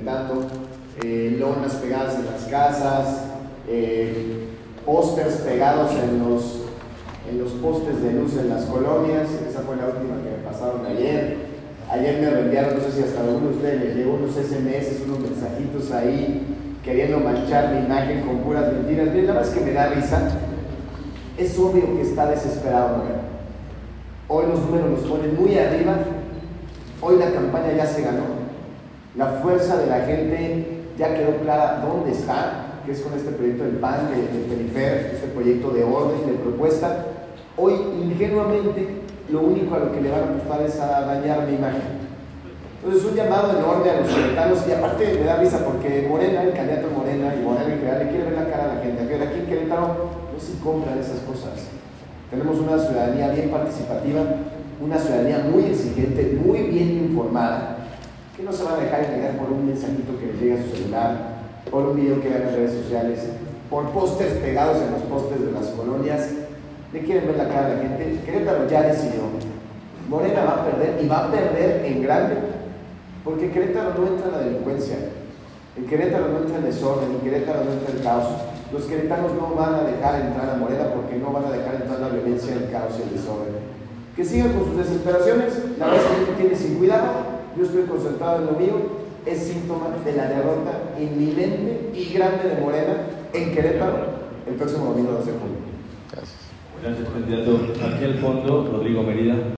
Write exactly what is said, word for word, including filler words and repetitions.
gritando, eh, lonas pegadas en las casas, eh, pósters pegados en los, en los postes de luz en las colonias. Esa fue la última que me pasaron ayer. Ayer me reenviaron, no sé si hasta alguno de ustedes les llegó unos ese eme ese, unos mensajitos ahí queriendo manchar mi imagen con puras mentiras. Miren, la verdad es que me da risa. Es obvio que está desesperado Morena. Hoy los números los ponen muy arriba. Hoy la campaña ya se ganó. La fuerza de la gente ya quedó clara dónde está, que es con este proyecto del P A N, del de Perifer, este proyecto de orden, de propuesta. Hoy, ingenuamente, lo único a lo que le van a apostar es a dañar mi imagen. Entonces, un llamado enorme a los queretanos, y aparte me da risa porque Morena, el candidato Morena y Morena en general, le quiere ver la cara a la gente. Aquí en Querétaro no se compran esas cosas. Tenemos una ciudadanía bien participativa, una ciudadanía muy exigente, muy bien informada, que no se va a dejar engañar por un mensajito que le llegue a su celular, por un video que vean en redes sociales, por pósters pegados en los postes de las colonias. Le quieren ver la cara a la gente. Querétaro ya decidió. Morena va a perder, y va a perder en grande, porque Querétaro no entra en la delincuencia, en Querétaro no entra el desorden, en Querétaro no entra el caos. Los queretanos no van a dejar entrar a Morena porque no van a dejar entrar la violencia, el caos y el desorden. Que sigan con sus desesperaciones. La vez que tiene sin cuidado, yo estoy concentrado en lo mío. Es síntoma de la derrota inminente y grande de Morena en Querétaro el próximo domingo doce de junio. Gracias. Gracias, candidato. Aquí al fondo, Rodrigo Mérida.